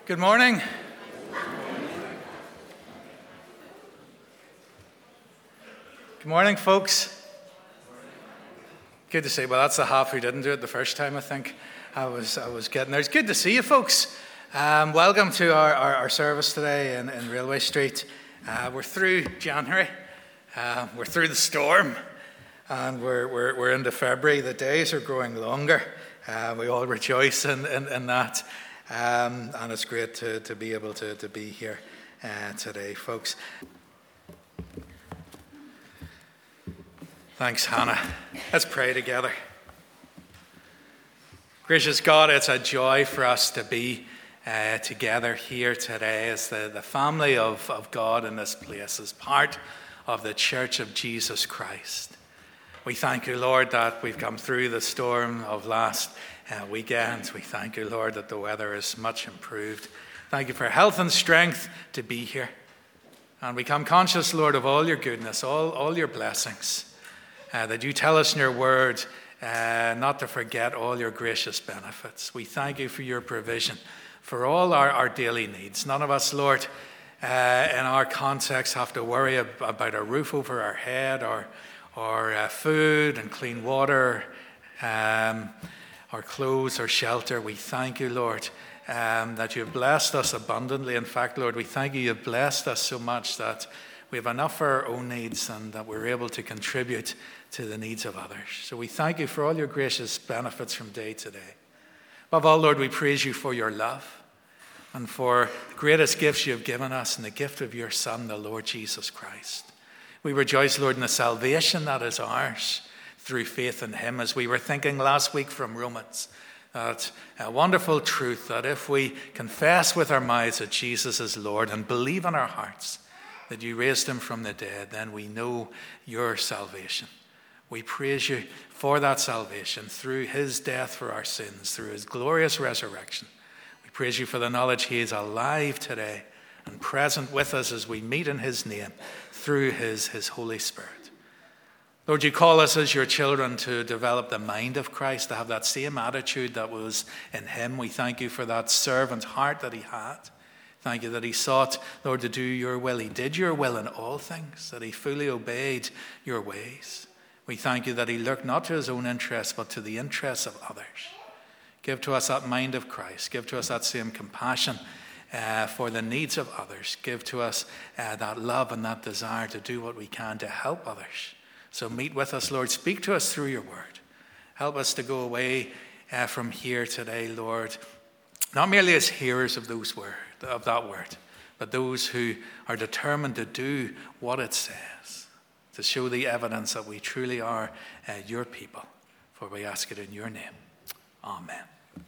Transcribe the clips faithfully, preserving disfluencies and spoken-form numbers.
Good morning. Good morning, folks. Good to see. Well, that's the half who didn't do it the first time. I think I was I was getting there. It's good to see you, folks. Um, welcome to our, our, our service today in, in Railway Street. Uh, we're through January. Uh, we're through the storm, and we're we're we're into February. The days are growing longer. Uh, we all rejoice in in, in that. Um, and it's great to, to be able to, to be here uh, today, folks. Thanks, Hannah. Let's pray together. Gracious God, it's a joy for us to be uh, together here today as the, the family of, of God in this place, as part of the Church of Jesus Christ. We thank you, Lord, that we've come through the storm of last uh, weekend. We thank you, Lord, that the weather is much improved. Thank you for health and strength to be here. And we come conscious, Lord, of all your goodness, all, all your blessings, uh, that you tell us in your word uh, not to forget all your gracious benefits. We thank you for your provision for all our, our daily needs. None of us, Lord, uh, in our context have to worry about a roof over our head or or uh, food and clean water, um, or clothes or shelter. We thank you, Lord, um, that you have blessed us abundantly. In fact, Lord, we thank you you have blessed us so much that we have enough for our own needs and that we're able to contribute to the needs of others. So we thank you for all your gracious benefits from day to day. Above all, Lord, we praise you for your love and for the greatest gifts you have given us and the gift of your Son, the Lord Jesus Christ. We rejoice, Lord, in the salvation that is ours through faith in him. As we were thinking last week from Romans, that a wonderful truth that if we confess with our mouths that Jesus is Lord and believe in our hearts that you raised him from the dead, then we know your salvation. We praise you for that salvation through his death for our sins, through his glorious resurrection. We praise you for the knowledge he is alive today and present with us as we meet in his name through his, his Holy Spirit. Lord, you call us as your children to develop the mind of Christ, to have that same attitude that was in him. We thank you for that servant heart that he had. Thank you that he sought, Lord, to do your will. He did your will in all things, that he fully obeyed your ways. We thank you that he looked not to his own interests, but to the interests of others. Give to us that mind of Christ. Give to us that same compassion Uh, for the needs of others. Give to us uh, that love and that desire to do what we can to help others. So meet with us, Lord. Speak to us through your word. Help us to go away uh, from here today, Lord, not merely as hearers of those word, of that word, but those who are determined to do what it says, to show the evidence that we truly are uh, your people. For we ask it in your name. Amen.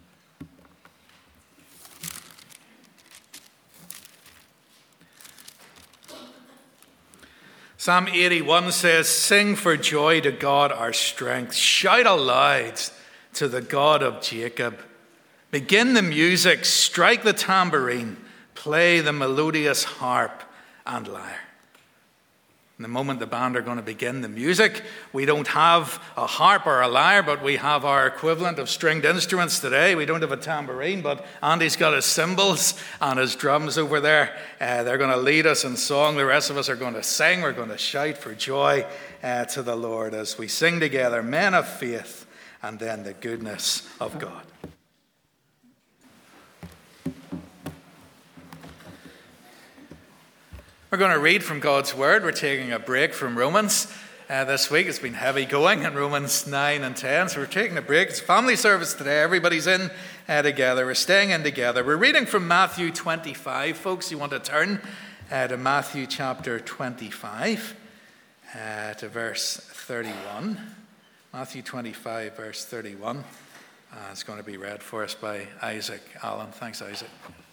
Psalm eighty-one says, "Sing for joy to God our strength. Shout aloud to the God of Jacob. Begin the music, strike the tambourine, play the melodious harp and lyre." In the moment the band are going to begin the music, we don't have a harp or a lyre, but we have our equivalent of stringed instruments today. We don't have a tambourine, but Andy's got his cymbals and his drums over there. Uh, they're going to lead us in song. The rest of us are going to sing. We're going to shout for joy uh, to the Lord as we sing together, Men of Faith, and then the goodness of God. We're going to read from God's Word. We're taking a break from Romans uh, this week. It's been heavy going in Romans nine and ten, so we're taking a break. It's family service today. Everybody's in uh, together. We're staying in together. We're reading from Matthew twenty-five. Folks, you want to turn uh, to Matthew chapter twenty-five, uh, to verse thirty-one. Matthew twenty-five, verse thirty-one. Uh, it's going to be read for us by Isaac Allen. Thanks, Isaac.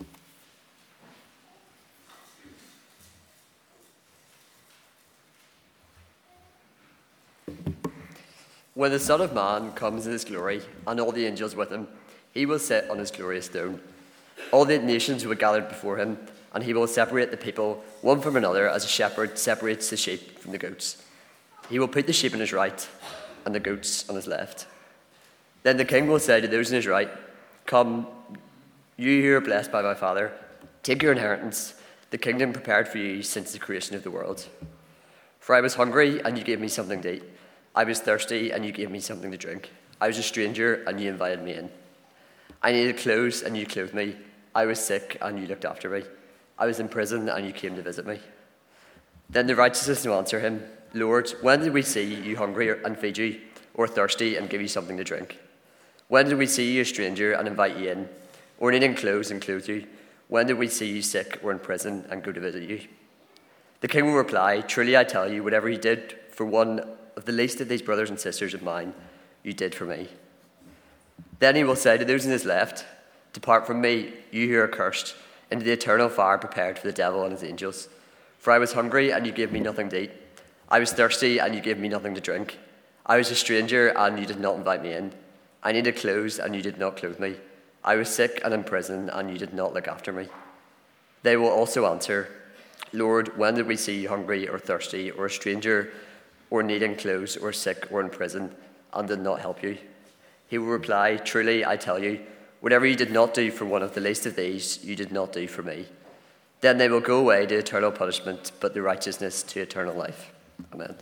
When the Son of Man comes in his glory, and all the angels with him, he will sit on his glorious throne. All the nations will gather before him, and he will separate the people one from another as a shepherd separates the sheep from the goats. He will put the sheep on his right, and the goats on his left. Then the king will say to those on his right, "Come, You who are blessed by my Father, take your inheritance, the kingdom prepared for you since the creation of the world. For I was hungry, and you gave me something to eat. I was thirsty, and you gave me something to drink. I was a stranger, and you invited me in. I needed clothes, and you clothed me. I was sick, and you looked after me. I was in prison, and you came to visit me. Then the righteous will answer him, Lord, when did we see you hungry and feed you, or thirsty and give you something to drink? When did we see you a stranger and invite you in, or needing clothes and clothe you? When did we see you sick or in prison and go to visit you? The king will reply, truly I tell you, whatever you did for one of the least of these brothers and sisters of mine, you did for me. Then he will say to those in his left, depart from me, you who are cursed, into the eternal fire prepared for the devil and his angels. For I was hungry, and you gave me nothing to eat. I was thirsty, and you gave me nothing to drink. I was a stranger, and you did not invite me in. I needed clothes, and you did not clothe me. I was sick and in prison, and you did not look after me. They will also answer, Lord, when did we see you hungry or thirsty, or a stranger, or needing clothes, or sick, or in prison, and did not help you? He will reply, truly I tell you, whatever you did not do for one of the least of these, you did not do for me. Then they will go away to eternal punishment, but the righteousness to eternal life. Amen.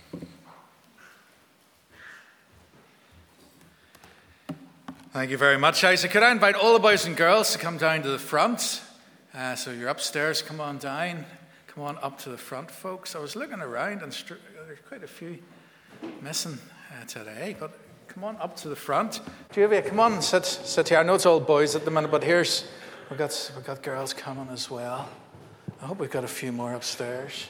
Thank you very much, Isaac. Could I invite all the boys and girls to come down to the front? Uh, so you're upstairs, come on down. Come on up to the front, folks. I was looking around, and str- there's quite a few missing uh, today, but come on up to the front. Julia, come on, sit, sit here. I know it's all boys at the minute, but here's, we've got, we've got girls coming as well. I hope we've got a few more upstairs.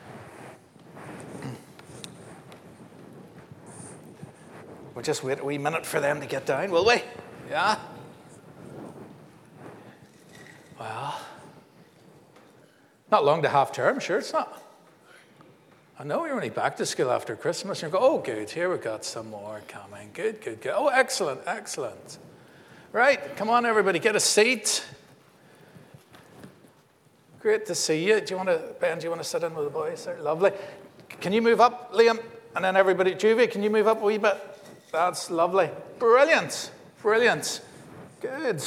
We'll just wait a wee minute for them to get down, will we? Yeah? Well, not long to half term, sure it's not. I know you're only back to school after Christmas. And you go, oh, good, here we've got some more coming. Good, good, good. Oh, excellent, excellent. Right, come on, everybody, get a seat. Great to see you. Do you want to, Ben, do you want to sit in with the boys there? Lovely. Can you move up, Liam? And then everybody, Juvie, can you move up a wee bit? That's lovely. Brilliant. Brilliant. Good.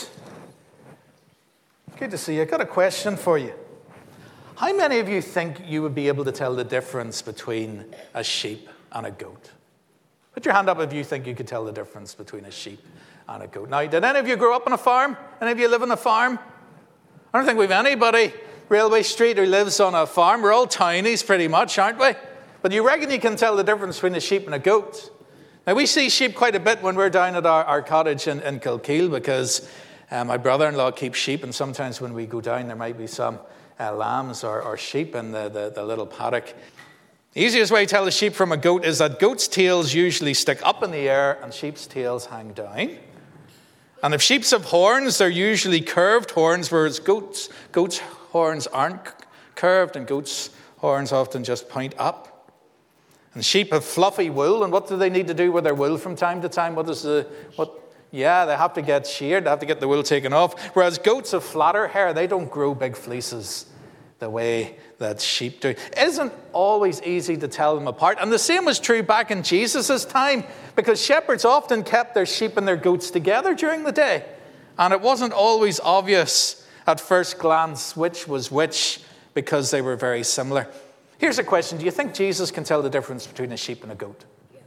Good to see you. I've got a question for you. How many of you think you would be able to tell the difference between a sheep and a goat? Put your hand up if you think you could tell the difference between a sheep and a goat. Now, did any of you grow up on a farm? Any of you live on a farm? I don't think we've anybody, Railway Street, who lives on a farm. We're all townies pretty much, aren't we? But you reckon you can tell the difference between a sheep and a goat? Now, we see sheep quite a bit when we're down at our, our cottage in, in Kilkeel, because uh, my brother-in-law keeps sheep, and sometimes when we go down, there might be some uh, lambs or, or sheep in the, the, the little paddock. The easiest way to tell a sheep from a goat is that goats' tails usually stick up in the air and sheep's tails hang down. And if sheep have horns, they're usually curved horns, whereas goats, goats' horns aren't curved, and goats' horns often just point up. And sheep have fluffy wool, and what do they need to do with their wool from time to time? What is the, what? Yeah, they have to get sheared, they have to get the wool taken off. Whereas goats have flatter hair, they don't grow big fleeces the way that sheep do. It isn't always easy to tell them apart. And the same was true back in Jesus' time, because shepherds often kept their sheep and their goats together during the day. And it wasn't always obvious at first glance which was which, because they were very similar. Here's a question. Do you think Jesus can tell the difference between a sheep and a goat?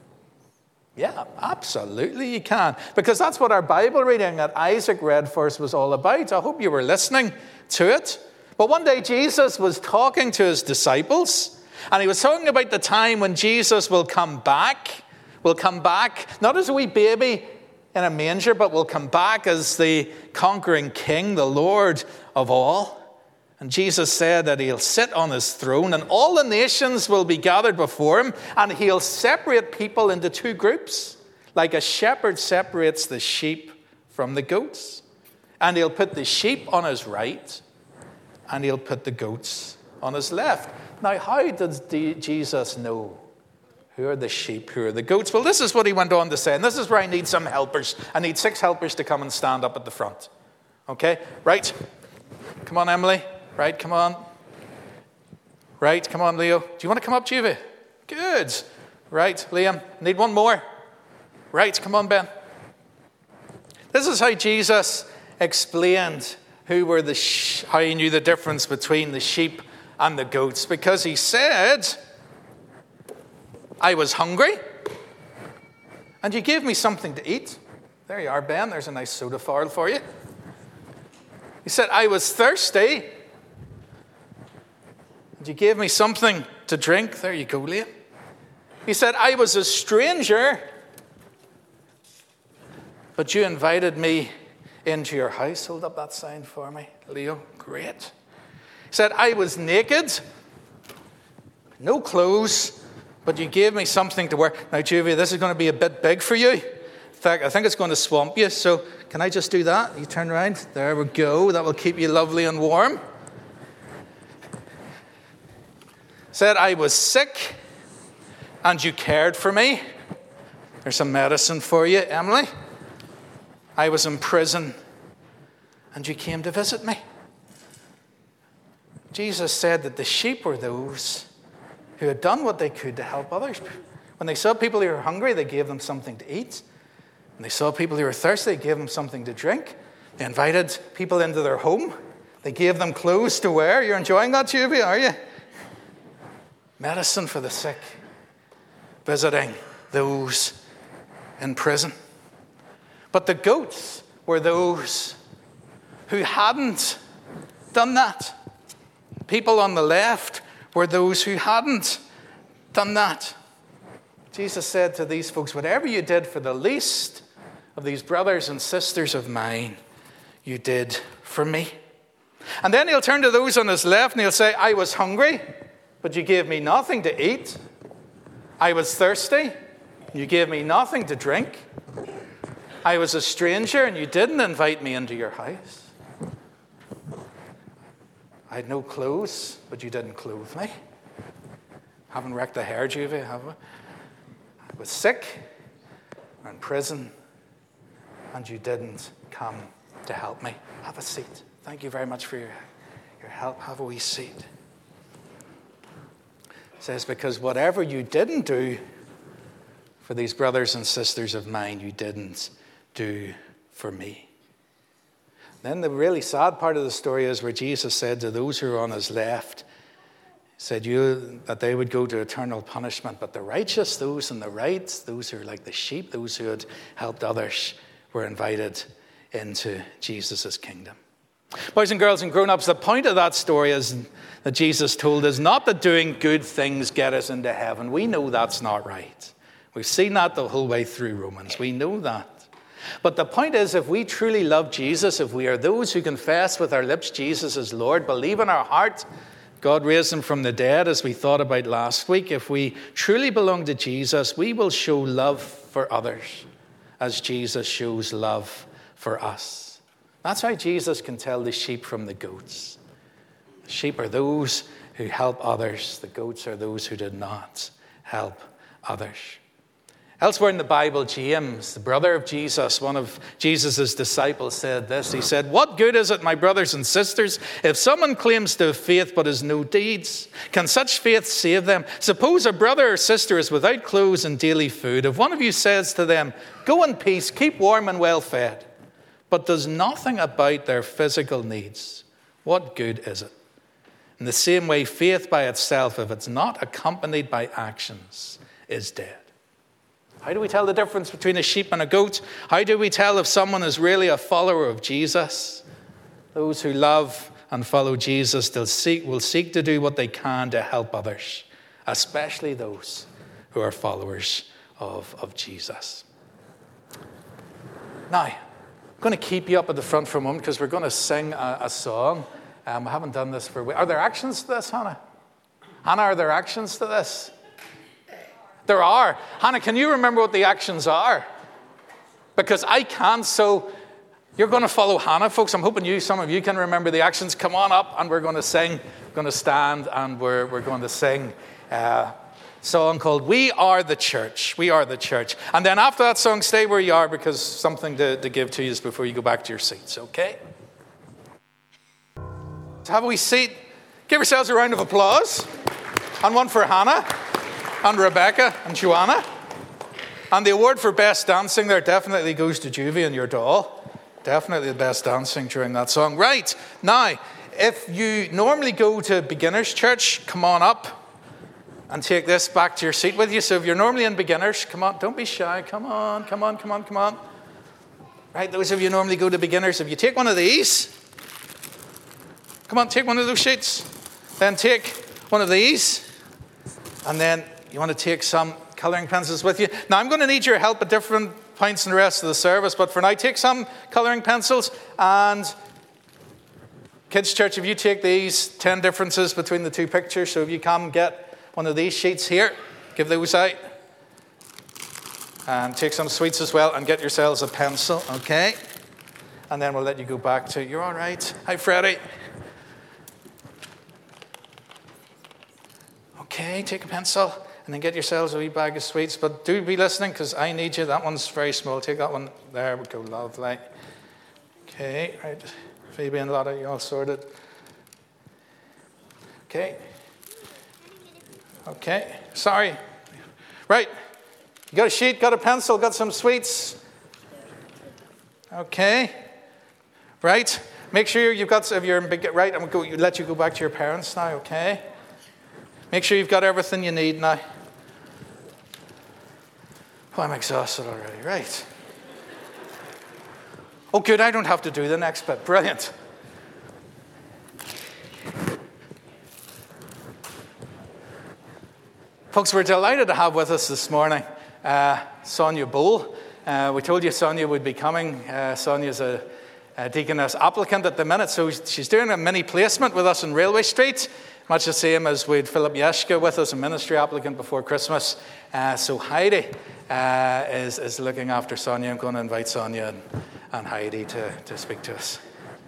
Yeah, absolutely you can. Because that's what our Bible reading that Isaac read for us was all about. I hope you were listening to it. But one day Jesus was talking to his disciples, and he was talking about the time when Jesus will come back. Will come back, not as a wee baby in a manger, but will come back as the conquering king, the Lord of all. And Jesus said that he'll sit on his throne, and all the nations will be gathered before him, and he'll separate people into two groups, like a shepherd separates the sheep from the goats. And he'll put the sheep on his right, and he'll put the goats on his left. Now, how does Jesus know who are the sheep, who are the goats? Well, this is what he went on to say, and this is where I need some helpers. I need six helpers to come and stand up at the front. Okay? Right. Come on, Emily. Right, come on. Right, come on, Leo. Do you want to come up, Juve? Good. Right, Liam. Need one more. Right, come on, Ben. This is how Jesus explained who were the sh- how he knew the difference between the sheep and the goats, because he said, I was hungry, and you gave me something to eat. There you are, Ben. There's a nice soda foil for you. He said, I was thirsty, and you gave me something to drink. There you go, Liam. He said, I was a stranger, but you invited me into your house. Hold up that sign for me, Leo. Great. He said, I was naked, no clothes, but you gave me something to wear. Now, Juvia, this is going to be a bit big for you. In fact, I think it's going to swamp you. So can I just do that? You turn around. There we go. That will keep you lovely and warm. Said, I was sick, and you cared for me. There's some medicine for you, Emily. I was in prison, and you came to visit me. Jesus said that the sheep were those who had done what they could to help others. When they saw people who were hungry, they gave them something to eat. When they saw people who were thirsty, they gave them something to drink. They invited people into their home. They gave them clothes to wear. You're enjoying that, Juvia, are you? Medicine for the sick. Visiting those in prison. But the goats were those who hadn't done that. People on the left were those who hadn't done that. Jesus said to these folks, whatever you did for the least of these brothers and sisters of mine, you did for me. And then he'll turn to those on his left and he'll say, I was hungry, but you gave me nothing to eat. I was thirsty, and you gave me nothing to drink. I was a stranger, and you didn't invite me into your house. I had no clothes, but you didn't clothe me. Haven't wrecked the hair, Juvie, have we? I was sick, or in prison, and you didn't come to help me. Have a seat. Thank you very much for your, your help. Have a wee seat. It says, because whatever you didn't do for these brothers and sisters of mine, you didn't do for me. Then the really sad part of the story is where Jesus said to those who were on his left, he said you, that they would go to eternal punishment, but the righteous, those in the right, those who are like the sheep, those who had helped others, were invited into Jesus' kingdom. Boys and girls and grown-ups, the point of that story is that Jesus told is not that doing good things get us into heaven. We know that's not right. We've seen that the whole way through Romans. We know that. But the point is, if we truly love Jesus, if we are those who confess with our lips Jesus is Lord, believe in our heart God raised him from the dead, as we thought about last week, if we truly belong to Jesus, we will show love for others as Jesus shows love for us. That's how Jesus can tell the sheep from the goats. The sheep are those who help others. The goats are those who did not help others. Elsewhere in the Bible, James, the brother of Jesus, one of Jesus' disciples, said this. He said, what good is it, my brothers and sisters, if someone claims to have faith but has no deeds? Can such faith save them? Suppose a brother or sister is without clothes and daily food. If one of you says to them, go in peace, keep warm and well fed, but does nothing about their physical needs, what good is it? In the same way, faith by itself, if it's not accompanied by actions, is dead. How do we tell the difference between a sheep and a goat? How do we tell if someone is really a follower of Jesus? Those who love and follow Jesus they'll seek, will seek to do what they can to help others, especially those who are followers of, of Jesus. Now, I'm going to keep you up at the front for a moment because we're going to sing a, a song. Um, we haven't done this for a while. Are there actions to this, Hannah? Hannah, are there actions to this? There are. Hannah, can you remember what the actions are? Because I can't, so you're going to follow Hannah, folks. I'm hoping you, some of you can remember the actions. Come on up and we're going to sing. We're going to stand and we're, we're going to sing a song called We Are the Church. We Are the Church. And then after that song, stay where you are because something to, to give to you before you go back to your seats, okay? So have a wee seat. Give yourselves a round of applause. And one for Hannah. And Rebecca and Joanna. And the award for best dancing there definitely goes to Juvie and your doll. definitely the best dancing during that song. Right, now, if you normally go to beginners church, come on up and take this back to your seat with you. So if you're normally in beginners, come on, don't be shy. Come on, come on, come on, come on. Right, those of you who normally go to beginners, if you take one of these, come on, take one of those sheets. Then take one of these. And then you want to take some colouring pencils with you. Now, I'm going to need your help at different points in the rest of the service, but for now, take some colouring pencils. And Kids Church, if you take these, ten differences between the two pictures. So if you come get one of these sheets here, give those out. And take some sweets as well and get yourselves a pencil, okay? And then we'll let you go back to, you're all right. Hi, Freddie. Okay, take a pencil and then get yourselves a wee bag of sweets. But do be listening because I need you. That one's very small. Take that one. There we go. Lovely. Okay, right. Phoebe and Lotta, you all sorted. Okay. Okay. Sorry. Right. You got a sheet, got a pencil, got some sweets. Okay. Right. Make sure you've got, if you're in big, right, I'm going to let you go back to your parents now, okay? Make sure you've got everything you need now. Oh, I'm exhausted already. Right. Oh, good. I don't have to do the next bit. Brilliant. Folks, we're delighted to have with us this morning uh, Sonia Bull. Uh, we told you Sonia would be coming. Uh, Sonia's a, a deaconess applicant at the minute, so she's doing a mini placement with us in Railway Street. Much the same as we had Philip Yeshka with us, a ministry applicant before Christmas. Uh, so Heidi uh, is, is looking after Sonia. I'm going to invite Sonia and, and Heidi to, to speak to us.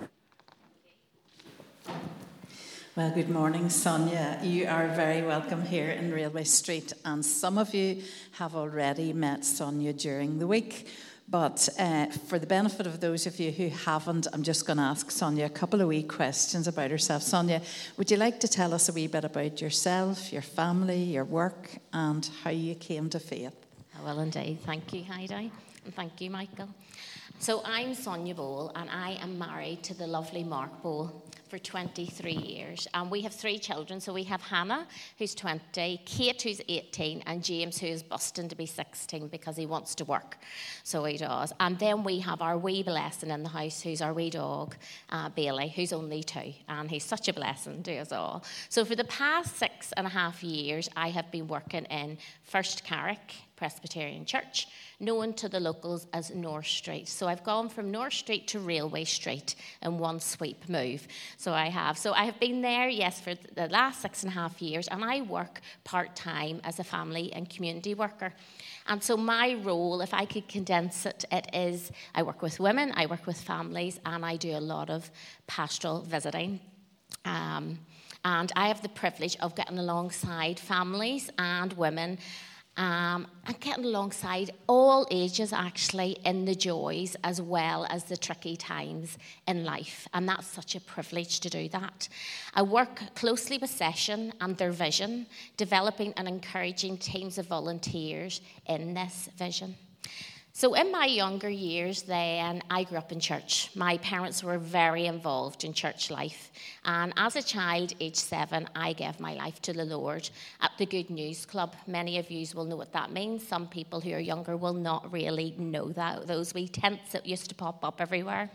Well, good morning, Sonia. You are very welcome here in Railway Street, and some of you have already met Sonia during the week. But uh, for the benefit of those of you who haven't, I'm just going to ask Sonia a couple of wee questions about herself. Sonia, would you like to tell us a wee bit about yourself, your family, your work, and how you came to faith? I will indeed. Thank you, Heidi, and thank you, Michael. So I'm Sonia Bowl, and I am married to the lovely Mark Bowl for twenty-three years. And we have three children. So we have Hannah, who's twenty, Kate, who's eighteen, and James, who is busting to be sixteen because he wants to work. So he does. And then we have our wee blessing in the house, who's our wee dog, uh, Bailey, who's only two. And he's such a blessing to us all. So for the past six and a half years, I have been working in First Carrick Presbyterian Church, known to the locals as North Street. So I've gone from North Street to Railway Street in one sweep move. So I have. So I have been there, yes, for the last six and a half years, and I work part-time as a family and community worker. And so my role, if I could condense it, it is I work with women, I work with families, and I do a lot of pastoral visiting. Um, and I have the privilege of getting alongside families and women Um, and getting alongside all ages, actually, in the joys as well as the tricky times in life. And that's such a privilege to do that. I work closely with Session and their vision, developing and encouraging teams of volunteers in this vision. So in my younger years then, I grew up in church. My parents were very involved in church life. And as a child, aged seven, I gave my life to the Lord at the Good News Club. Many of you will know what that means. Some people who are younger will not really know that, those wee tents that used to pop up everywhere.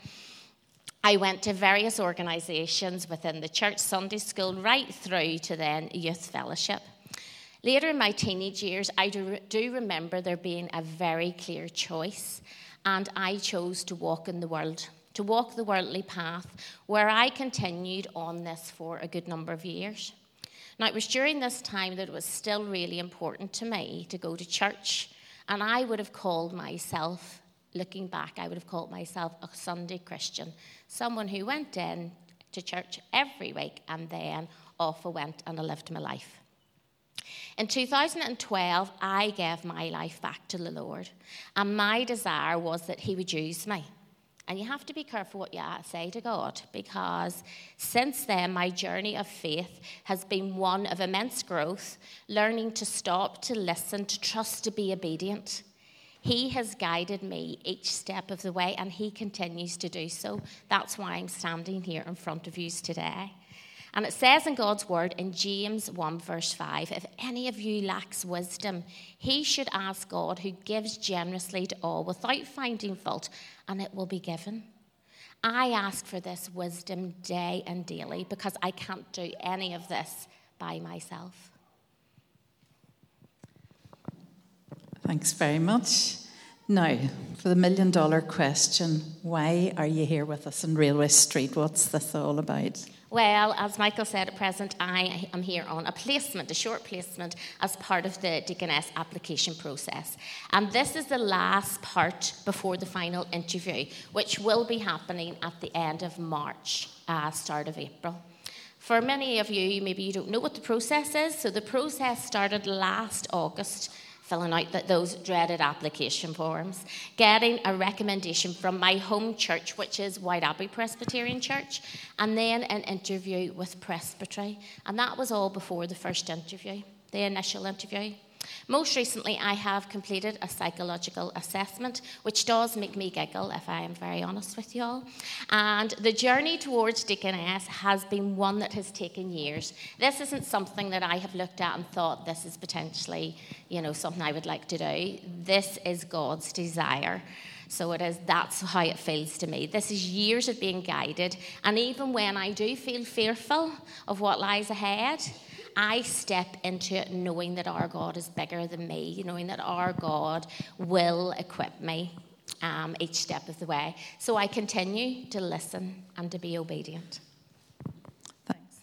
I went to various organisations within the church, Sunday school, right through to then youth fellowship. Later in my teenage years, I do, do remember there being a very clear choice, and I chose to walk in the world, to walk the worldly path, where I continued on this for a good number of years. Now, it was during this time that it was still really important to me to go to church, and I would have called myself, looking back, I would have called myself a Sunday Christian, someone who went in to church every week and then off I went and I lived my life. In two thousand twelve, I gave my life back to the Lord, and my desire was that he would use me. And you have to be careful what you say to God, because since then, my journey of faith has been one of immense growth, learning to stop, to listen, to trust, to be obedient. He has guided me each step of the way, and he continues to do so. That's why I'm standing here in front of you today. And it says in God's word in James one verse five, if any of you lacks wisdom, he should ask God, who gives generously to all without finding fault, and it will be given. I ask for this wisdom day and daily because I can't do any of this by myself. Thanks very much. Now, for the million dollar question, why are you here with us in Railway Street? What's this all about? Well, as Michael said at present, I am here on a placement, a short placement, as part of the Deaconess application process. And this is the last part before the final interview, which will be happening at the end of March, uh, start of April. For many of you, maybe you don't know what the process is. So the process started last August, filling out that those dreaded application forms, getting a recommendation from my home church, which is White Abbey Presbyterian Church, and then an interview with Presbytery. And that was all before the first interview, the initial interview. Most recently, I have completed a psychological assessment, which does make me giggle, if I am very honest with you all. And the journey towards Deaconess has been one that has taken years. This isn't something that I have looked at and thought this is potentially, you know, something I would like to do. This is God's desire. So it is, that's how it feels to me. This is years of being guided. And even when I do feel fearful of what lies ahead, I step into it knowing that our God is bigger than me, knowing that our God will equip me um, each step of the way. So I continue to listen and to be obedient. Thanks.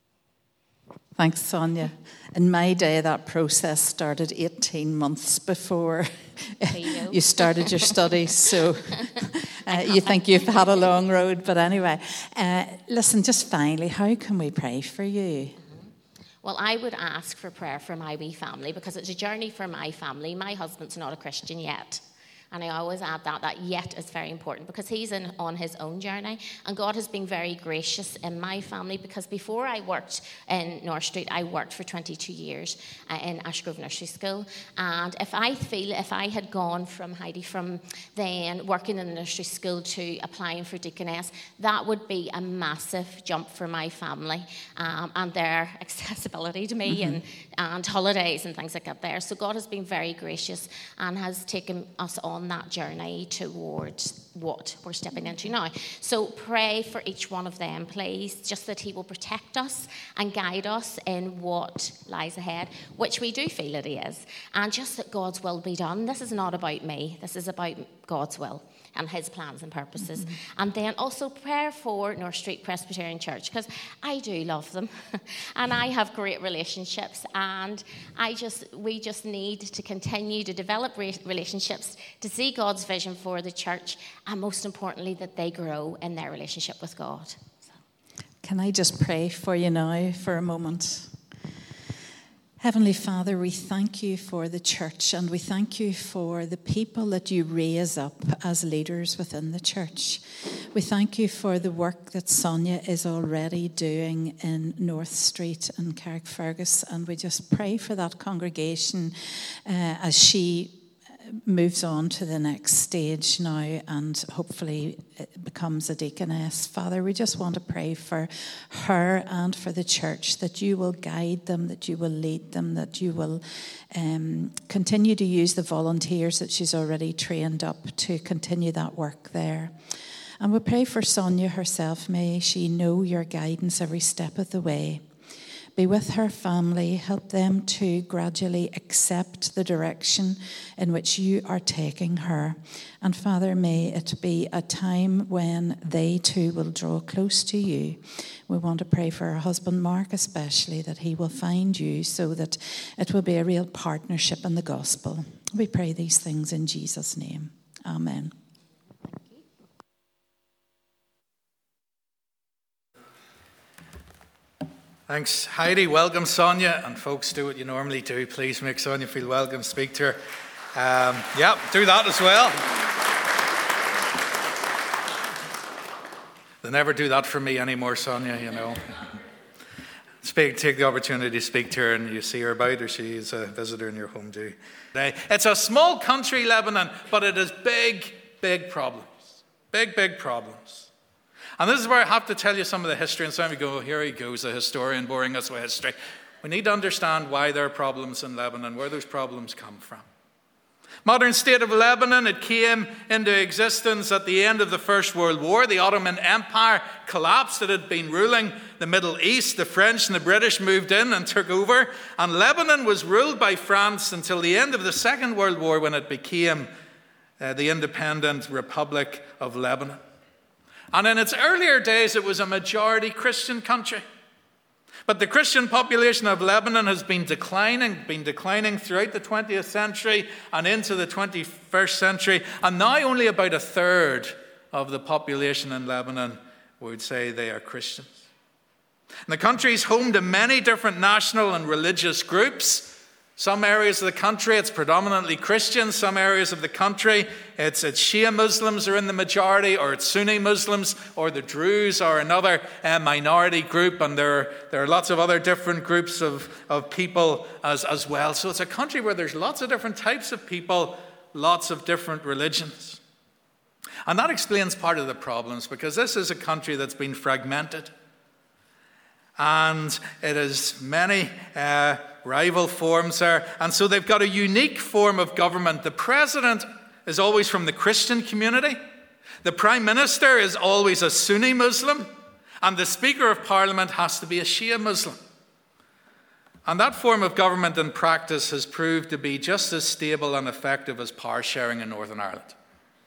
Thanks, Sonia. In my day, that process started eighteen months before you, you started your studies, so uh, you think you've had a long road. But anyway, uh, listen, just finally, how can we pray for you? Well, I would ask for prayer for my wee family because it's a journey for my family. My husband's not a Christian yet. And I always add that, that yet is very important because he's in, on his own journey. And God has been very gracious in my family because before I worked in North Street, I worked for twenty-two years uh, in Ashgrove Nursery School. And if I feel, if I had gone from, Heidi, from then working in the nursery school to applying for Deaconess, that would be a massive jump for my family um, and their accessibility to me mm-hmm. and, and holidays and things like that there. So God has been very gracious and has taken us on that journey towards what we're stepping into now. So pray for each one of them, please, just that he will protect us and guide us in what lies ahead, which we do feel it is, and just that God's will be done. This is not about me. This is about God's will and his plans and purposes. Mm-hmm. And then also prayer for North Street Presbyterian Church, because I do love them and I have great relationships, and I just we just need to continue to develop re- relationships to see God's vision for the church, and most importantly that they grow in their relationship with God. So. Can I just pray for you now for a moment? Heavenly Father, we thank you for the church, and we thank you for the people that you raise up as leaders within the church. We thank you for the work that Sonia is already doing in North Street and Carrickfergus, and we just pray for that congregation uh, as she moves on to the next stage now and hopefully it becomes a deaconess. Father, we just want to pray for her and for the church, that you will guide them, that you will lead them, that you will um, continue to use the volunteers that she's already trained up to continue that work there. And we pray for Sonia herself. May she know your guidance every step of the way. Be with her family, help them to gradually accept the direction in which you are taking her. And Father, may it be a time when they too will draw close to you. We want to pray for her husband, Mark, especially, that he will find you so that it will be a real partnership in the gospel. We pray these things in Jesus' name. Amen. Thanks, Heidi. Welcome, Sonia. And folks, do what you normally do. Please make Sonia feel welcome. Speak to her. Um, yeah, do that as well. They never do that for me anymore, Sonia, you know. Speak, take the opportunity to speak to her, and you see her about, or she's a visitor in your home too. It's a small country, Lebanon, but it has big, big problems. Big, big problems. And this is where I have to tell you some of the history, and some of you go, oh, here he goes, a historian boring us with history. We need to understand why there are problems in Lebanon, where those problems come from. Modern state of Lebanon, it came into existence at the end of the First World War. The Ottoman Empire collapsed. It had been ruling the Middle East. The French and the British moved in and took over. And Lebanon was ruled by France until the end of the Second World War, when it became uh, the independent Republic of Lebanon. And in its earlier days, it was a majority Christian country. But the Christian population of Lebanon has been declining, been declining throughout the twentieth century and into the twenty-first century. And now only about a third of the population in Lebanon would say they are Christians. And the country is home to many different national and religious groups. Some areas of the country, it's predominantly Christian. Some areas of the country, it's, it's Shia Muslims are in the majority, or it's Sunni Muslims, or the Druze are another uh, minority group. And there, there are lots of other different groups of, of people as, as well. So it's a country where there's lots of different types of people, lots of different religions. And that explains part of the problems, because this is a country that's been fragmented. And it has many uh, rival forms there. And so they've got a unique form of government. The president is always from the Christian community. The prime minister is always a Sunni Muslim. And the Speaker of Parliament has to be a Shia Muslim. And that form of government in practice has proved to be just as stable and effective as power sharing in Northern Ireland.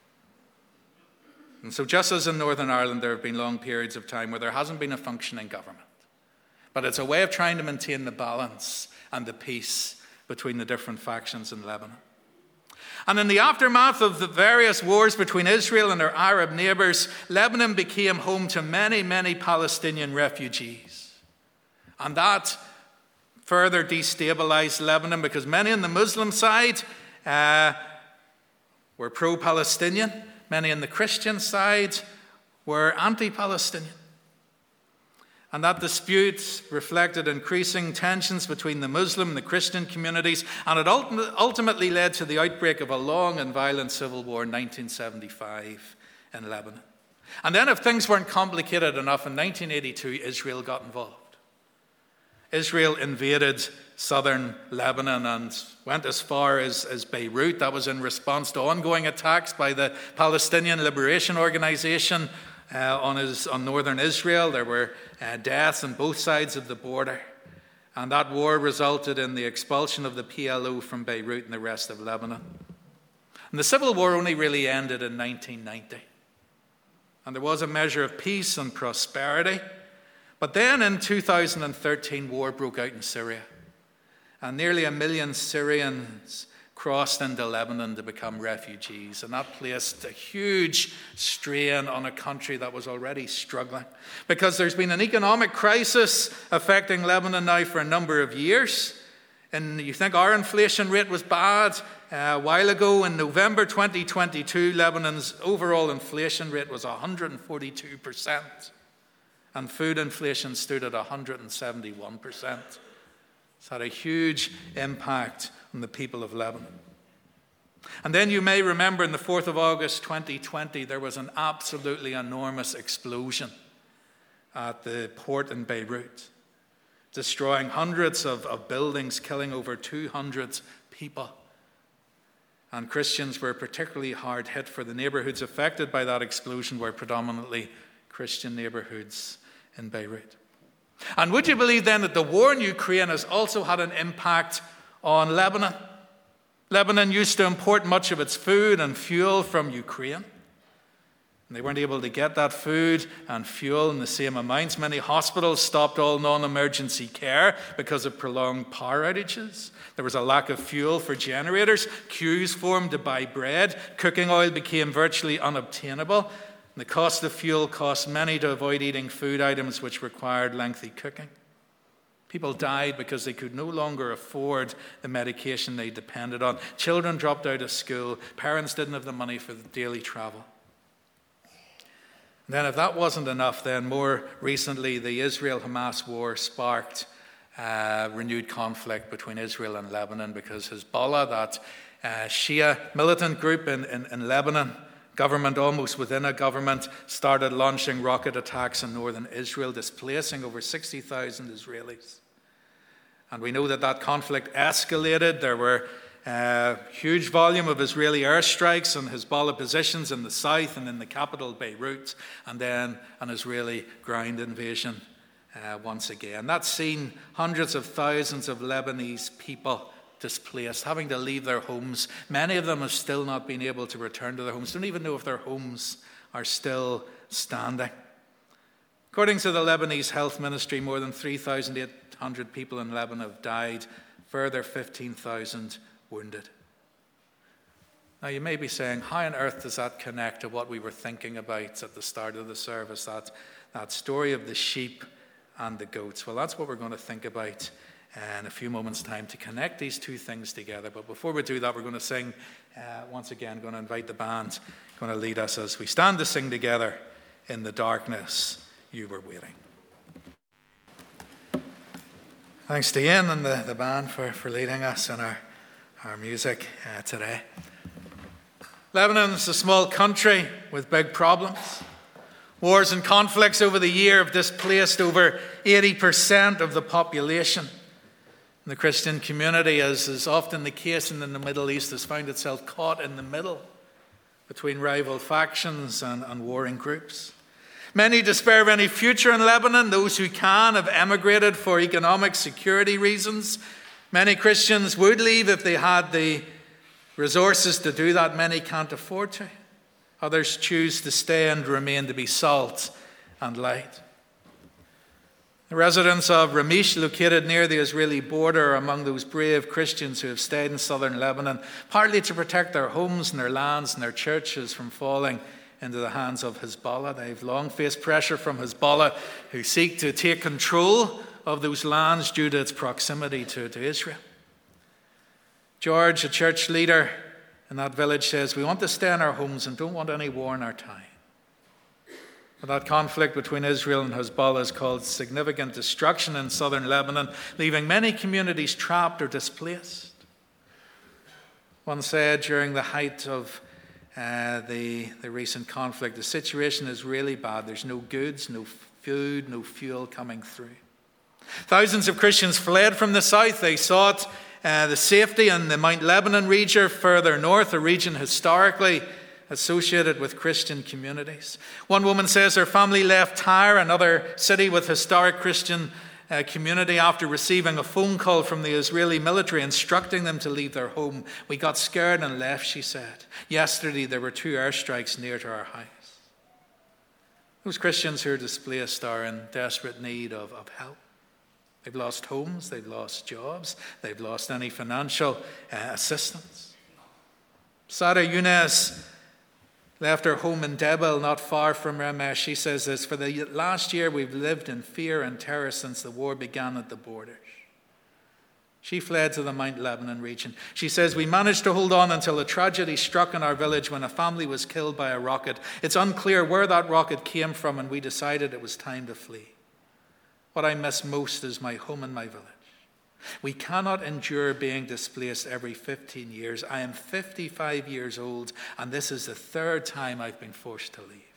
And so just as in Northern Ireland, there have been long periods of time where there hasn't been a functioning government. But it's a way of trying to maintain the balance and the peace between the different factions in Lebanon. And in the aftermath of the various wars between Israel and their Arab neighbours, Lebanon became home to many, many Palestinian refugees. And that further destabilised Lebanon, because many on the Muslim side uh, were pro-Palestinian. Many on the Christian side were anti-Palestinian. And that dispute reflected increasing tensions between the Muslim and the Christian communities, and it ultimately led to the outbreak of a long and violent civil war in nineteen seventy-five in Lebanon. And then, if things weren't complicated enough, in nineteen eighty-two, Israel got involved. Israel invaded southern Lebanon and went as far as, as Beirut. That was in response to ongoing attacks by the Palestinian Liberation Organization Uh, on, his, on northern Israel. There were uh, deaths on both sides of the border. And that war resulted in the expulsion of the P L O from Beirut and the rest of Lebanon. And the civil war only really ended in nineteen ninety. And there was a measure of peace and prosperity. But then in two thousand thirteen, war broke out in Syria. And nearly a million Syrians crossed into Lebanon to become refugees. And that placed a huge strain on a country that was already struggling, because there's been an economic crisis affecting Lebanon now for a number of years. And you think our inflation rate was bad uh, a while ago. In November twenty twenty-two, Lebanon's overall inflation rate was one hundred forty-two percent. And food inflation stood at one hundred seventy-one percent. It's had a huge impact on the people of Lebanon. And then you may remember on the fourth of August twenty twenty, there was an absolutely enormous explosion at the port in Beirut, destroying hundreds of, of buildings, killing over two hundred people. And Christians were particularly hard hit, for the neighborhoods affected by that explosion were predominantly Christian neighborhoods in Beirut. And would you believe then that the war in Ukraine has also had an impact on Lebanon? Lebanon used to import much of its food and fuel from Ukraine. And they weren't able to get that food and fuel in the same amounts. Many hospitals stopped all non-emergency care because of prolonged power outages. There was a lack of fuel for generators. Queues formed to buy bread. Cooking oil became virtually unobtainable. The cost of fuel caused many to avoid eating food items which required lengthy cooking. People died because they could no longer afford the medication they depended on. Children dropped out of school. Parents didn't have the money for the daily travel. And then if that wasn't enough, then more recently the Israel-Hamas war sparked uh, renewed conflict between Israel and Lebanon, because Hezbollah, that uh, Shia militant group in, in, in Lebanon, government almost within a government, started launching rocket attacks in northern Israel, displacing over sixty thousand Israelis. And we know that that conflict escalated. There were a huge volume of Israeli airstrikes on Hezbollah positions in the south and in the capital Beirut, and then an Israeli ground invasion uh, once again. That's seen hundreds of thousands of Lebanese people displaced, having to leave their homes. Many of them have still not been able to return to their homes, don't even know if their homes are still standing. According to the Lebanese Health Ministry, more than three thousand eight hundred people in Lebanon have died, further fifteen thousand wounded. Now you may be saying, how on earth does that connect to what we were thinking about at the start of the service, that, that story of the sheep and the goats? Well, that's what we're going to think about in a few moments' time, to connect these two things together. But before we do that, we're going to sing uh, once again. Going to invite the band, going to lead us as we stand to sing together, "In the Darkness You Were Waiting." Thanks to Ian and the, the band for, for leading us in our, our music uh, today. Lebanon is a small country with big problems. Wars and conflicts over the year have displaced over eighty percent of the population. The Christian community, as is often the case in the Middle East, has found itself caught in the middle between rival factions and, and warring groups. Many despair of any future in Lebanon. Those who can have emigrated for economic security reasons. Many Christians would leave if they had the resources to do that. Many can't afford to. Others choose to stay and remain to be salt and light. The residents of Ramesh, located near the Israeli border, are among those brave Christians who have stayed in southern Lebanon, partly to protect their homes and their lands and their churches from falling into the hands of Hezbollah. They've long faced pressure from Hezbollah, who seek to take control of those lands due to its proximity to, to Israel. George, a church leader in that village, says, "We want to stay in our homes and don't want any war in our time." But that conflict between Israel and Hezbollah has caused significant destruction in southern Lebanon, leaving many communities trapped or displaced. One said during the height of uh, the, the recent conflict, the situation is really bad. There's no goods, no food, no fuel coming through. Thousands of Christians fled from the south. They sought uh, the safety in the Mount Lebanon region further north, a region historically associated with Christian communities. One woman says her family left Tyre, another city with historic Christian uh, community, after receiving a phone call from the Israeli military instructing them to leave their home. "We got scared and left," she said. "Yesterday there were two airstrikes near to our house." Those Christians who are displaced are in desperate need of, of help. They've lost homes, they've lost jobs, they've lost any financial uh, assistance. Sarah Younes left her home in Debil, not far from Ramesh. She says this: "For the last year we've lived in fear and terror since the war began at the borders." She fled to the Mount Lebanon region. She says, "We managed to hold on until a tragedy struck in our village when a family was killed by a rocket. It's unclear where that rocket came from, and we decided it was time to flee. What I miss most is my home and my village. We cannot endure being displaced every fifteen years. I am fifty-five years old, and this is the third time I've been forced to leave.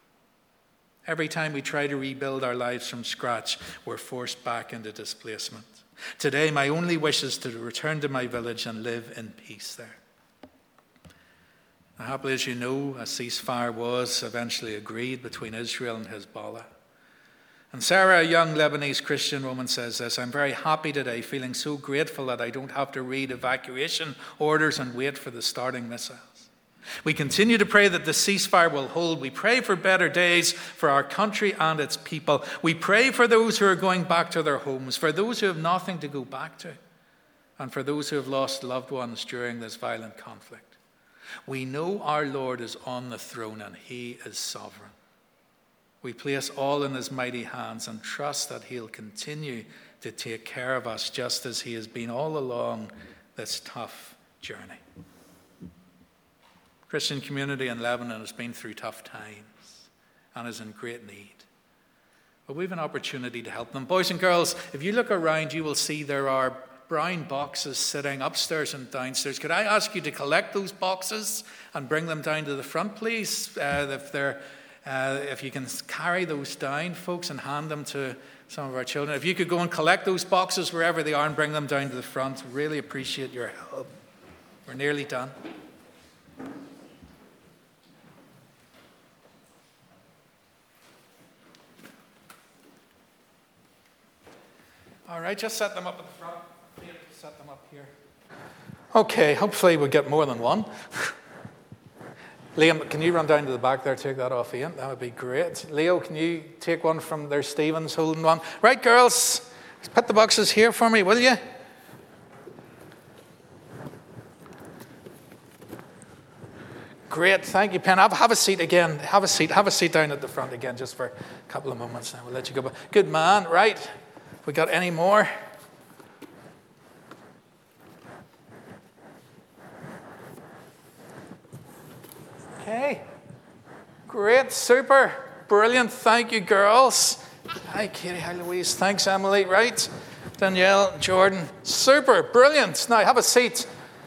Every time we try to rebuild our lives from scratch, we're forced back into displacement. Today, my only wish is to return to my village and live in peace there." Now, happily, as you know, a ceasefire was eventually agreed between Israel and Hezbollah. And Sarah, a young Lebanese Christian woman, says this: "I'm very happy today, feeling so grateful that I don't have to read evacuation orders and wait for the starting missiles. We continue to pray that the ceasefire will hold. We pray for better days for our country and its people. We pray for those who are going back to their homes, for those who have nothing to go back to, and for those who have lost loved ones during this violent conflict. We know our Lord is on the throne and he is sovereign. We place all in his mighty hands and trust that he'll continue to take care of us just as he has been all along this tough journey." Christian community in Lebanon has been through tough times, and is in great need. But we have an opportunity to help them. Boys and girls, if you look around, you will see there are brown boxes sitting upstairs and downstairs. Could I ask you to collect those boxes and bring them down to the front, please? Uh, if they're, uh, if you can carry those down, folks, and hand them to some of our children. If you could go and collect those boxes wherever they are and bring them down to the front, really appreciate your help. We're nearly done. All right, just set them up at the front. Set them up here. Okay, hopefully we'll get more than one. Liam, can you run down to the back there, take that off Ian? That would be great. Leo, can you take one from there? Stephen's holding one. Right, girls, put the boxes here for me, will you? Great, thank you, Pen. Have, have a seat again. Have a seat. Have a seat down at the front again, just for a couple of moments. Now we'll let you go. Good man. Right. We got any more? Okay. Great. Super. Brilliant. Thank you, girls. Hi, Katie. Hi, Louise. Thanks, Emily. Right. Danielle, Jordan. Super. Brilliant. Now, have a seat.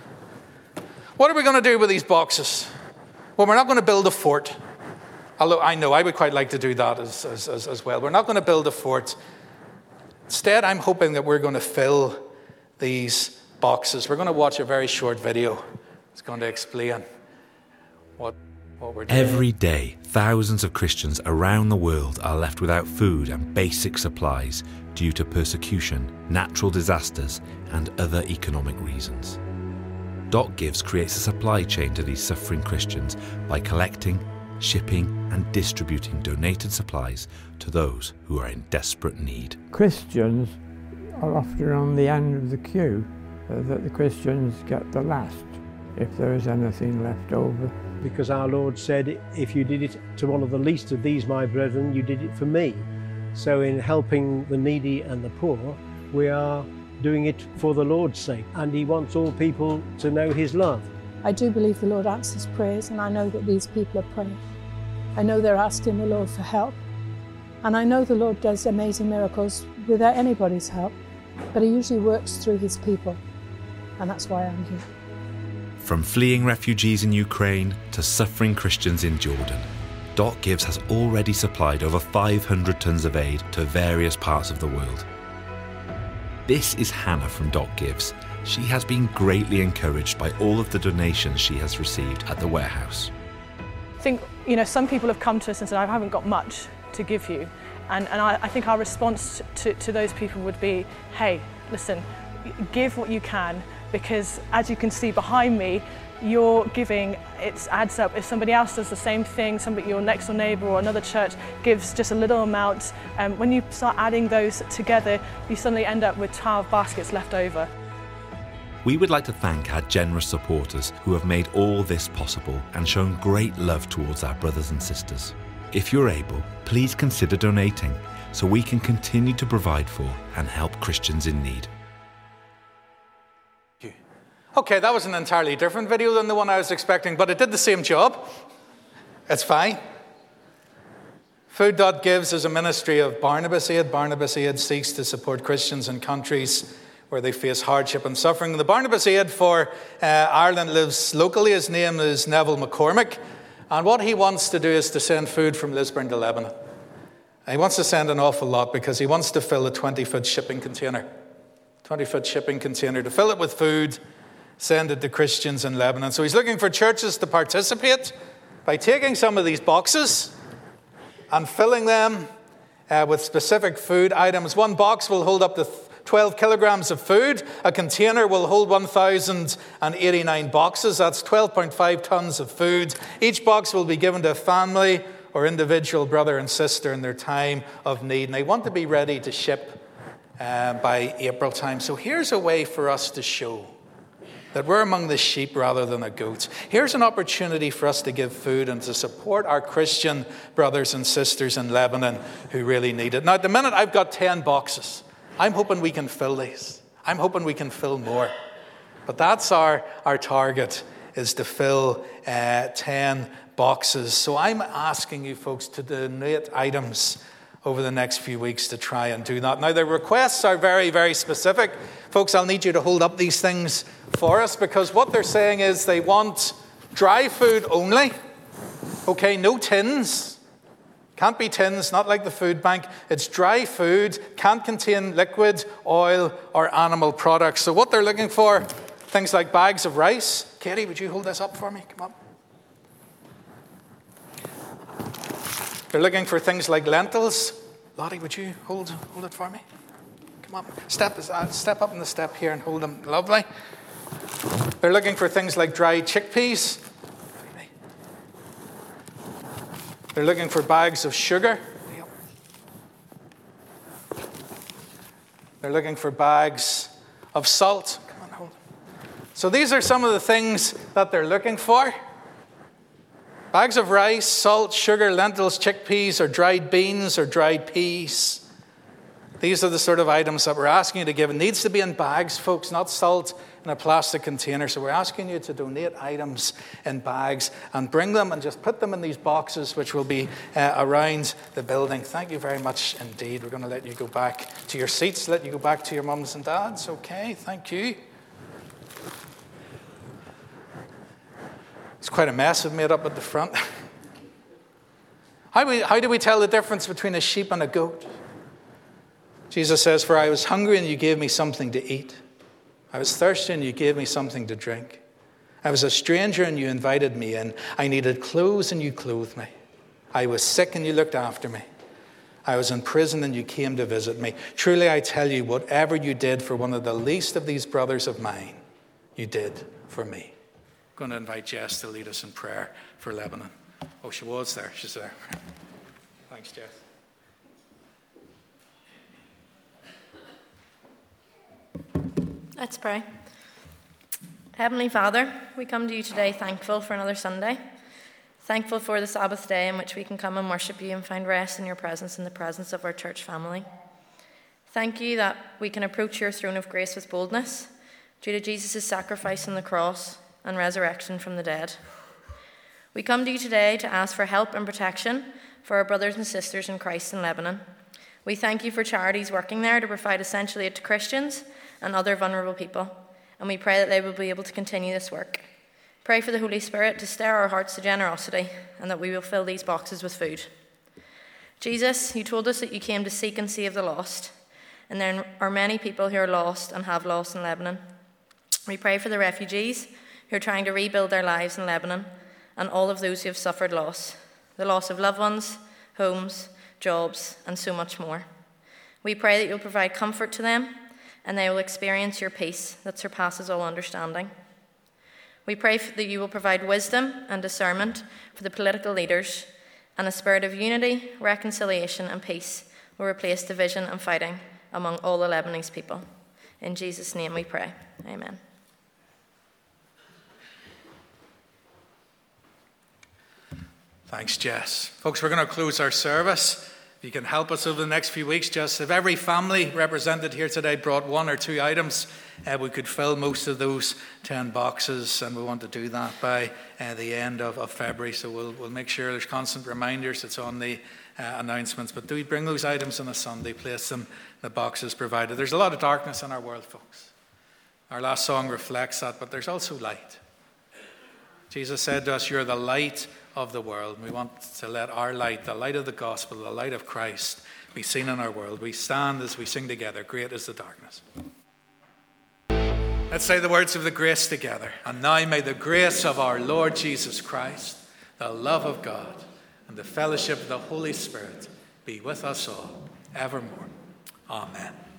What are we going to do with these boxes? Well, we're not going to build a fort. Although I know I would quite like to do that as, as, as, as well. We're not going to build a fort. Instead, I'm hoping that we're going to fill these boxes. We're going to watch a very short video. It's going to explain what, what we're doing. Every day, thousands of Christians around the world are left without food and basic supplies due to persecution, natural disasters, and other economic reasons. Dot Gives creates a supply chain to these suffering Christians by collecting, shipping and distributing donated supplies to those who are in desperate need. Christians are often on the end of the queue, uh, that the Christians get the last, if there is anything left over. Because our Lord said, if you did it to one of the least of these, my brethren, you did it for me. So in helping the needy and the poor, we are doing it for the Lord's sake, and he wants all people to know his love. I do believe the Lord answers prayers, and I know that these people are praying. I know they're asking the Lord for help, and I know the Lord does amazing miracles without anybody's help, but he usually works through his people, and that's why I'm here. From fleeing refugees in Ukraine to suffering Christians in Jordan, Dot Gives has already supplied over five hundred tons of aid to various parts of the world. This is Hannah from Dot Gives. She has been greatly encouraged by all of the donations she has received at the warehouse. I think, you know, some people have come to us and said, I haven't got much to give you. And, and I, I think our response to, to those people would be, hey, listen, give what you can, because as you can see behind me, your giving, it adds up. If somebody else does the same thing, somebody, your next door neighbour or another church gives just a little amount, um, when you start adding those together, you suddenly end up with twelve baskets left over. We would like to thank our generous supporters who have made all this possible and shown great love towards our brothers and sisters. If you're able, please consider donating so we can continue to provide for and help Christians in need. Okay, that was an entirely different video than the one I was expecting, but it did the same job. It's fine. Food Dot Gives is a ministry of Barnabas Aid. Barnabas Aid seeks to support Christians in countries where they face hardship and suffering. The Barnabas Aid for uh, Ireland lives locally. His name is Neville McCormick. And what he wants to do is to send food from Lisburn to Lebanon. He wants to send an awful lot because he wants to fill a twenty-foot shipping container. twenty-foot shipping container to fill it with food, send it to Christians in Lebanon. So he's looking for churches to participate by taking some of these boxes and filling them uh, with specific food items. One box will hold up to twelve kilograms of food. A container will hold one thousand eighty-nine boxes. That's twelve point five tons of food. Each box will be given to a family or individual brother and sister in their time of need. And they want to be ready to ship uh, by April time. So here's a way for us to show that we're among the sheep rather than the goats. Here's an opportunity for us to give food and to support our Christian brothers and sisters in Lebanon who really need it. Now, at the minute, I've got ten boxes. I'm hoping we can fill these. I'm hoping we can fill more. But that's our, our target, is to fill uh, ten boxes. So I'm asking you folks to donate items over the next few weeks to try and do that. Now, the requests are very, very specific. Folks, I'll need you to hold up these things for us, because what they're saying is they want dry food only. Okay, no tins. Can't be tins, not like the food bank. It's dry food, can't contain liquid, oil, or animal products. So what they're looking for, things like bags of rice. Katie, would you hold this up for me? Come on. They're looking for things like lentils. Lottie, would you hold hold it for me? Come on. Step, uh, step up on the step here and hold them. Lovely. They're looking for things like dried chickpeas. They're looking for bags of sugar. They're looking for bags of salt. Come on, hold them. So these are some of the things that they're looking for. Bags of rice, salt, sugar, lentils, chickpeas, or dried beans, or dried peas. These are the sort of items that we're asking you to give. It needs to be in bags, folks, not salt in a plastic container. So we're asking you to donate items in bags and bring them and just put them in these boxes, which will be uh, around the building. Thank you very much indeed. We're going to let you go back to your seats, let you go back to your mums and dads. Okay, thank you. It's quite a mess I've made up at the front. How, we, how do we tell the difference between a sheep and a goat? Jesus says, "For I was hungry and you gave me something to eat. I was thirsty and you gave me something to drink. I was a stranger and you invited me in. I needed clothes and you clothed me. I was sick and you looked after me. I was in prison and you came to visit me. Truly I tell you, whatever you did for one of the least of these brothers of mine, you did for me." I'm going to invite Jess to lead us in prayer for Lebanon. Oh, she was there. She's there. Thanks, Jess. Let's pray. Heavenly Father, we come to you today thankful for another Sunday. Thankful for the Sabbath day in which we can come and worship you and find rest in your presence, in the presence of our church family. Thank you that we can approach your throne of grace with boldness due to Jesus' sacrifice on the cross and resurrection from the dead. We come to you today to ask for help and protection for our brothers and sisters in Christ in Lebanon. We thank you for charities working there to provide essential aid to Christians and other vulnerable people, and we pray that they will be able to continue this work. Pray for the Holy Spirit to stir our hearts to generosity, and that we will fill these boxes with food. Jesus, you told us that you came to seek and save the lost, and there are many people who are lost and have lost in Lebanon. We pray for the refugees who are trying to rebuild their lives in Lebanon, and all of those who have suffered loss, the loss of loved ones, homes, jobs, and so much more. We pray that you'll provide comfort to them, and they will experience your peace that surpasses all understanding. We pray that you will provide wisdom and discernment for the political leaders, and a spirit of unity, reconciliation, and peace will replace division and fighting among all the Lebanese people. In Jesus' name we pray. Amen. Thanks, Jess. Folks, we're going to close our service. If you can help us over the next few weeks, just if every family represented here today brought one or two items, uh, we could fill most of those ten boxes, and we want to do that by uh, the end of, of February. So we'll, we'll make sure there's constant reminders. It's on the uh, announcements. But do we bring those items on a Sunday, place them in the boxes provided. There's a lot of darkness in our world, folks. Our last song reflects that, but there's also light. Jesus said to us, "You're the light of the world." We want to let our light, the light of the gospel, the light of Christ, be seen in our world. We stand as we sing together, "Great is the darkness." Let's say the words of the grace together. And now may the grace of our Lord Jesus Christ, the love of God, and the fellowship of the Holy Spirit be with us all evermore. Amen.